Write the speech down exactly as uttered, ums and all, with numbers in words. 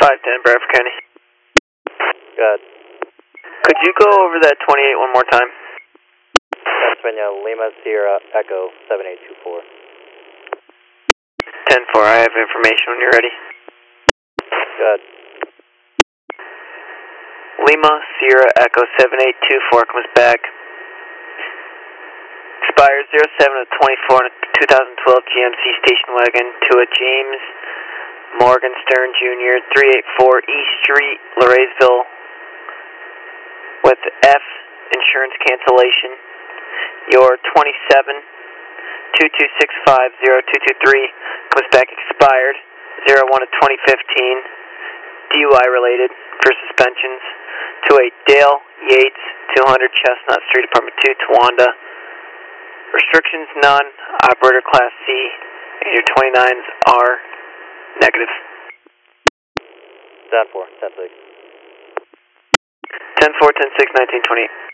five ten Bradford County. Good. Could you go over that twenty-eight one more time? Pennsylvania, Lima, Sierra, Echo, seven eight two four. ten four, I have information when you're ready. Good. Lima, Sierra, Echo, seven eight two four comes back. Expires zero seven of twenty-four in a two thousand twelve G M C station wagon to a James Morgan Stern Junior, three eighty-four East Street, Laresville, with F insurance cancellation. Your twenty-seven two two six five zero two two three comes back expired zero one of twenty fifteen, D U I related for suspensions to a Dale Yates, two hundred Chestnut Street, Apartment two, Towanda. Restrictions none, operator class C, and your twenty-nines are negative. ten four, ten six. ten four, ten six, nineteen twenty-eight.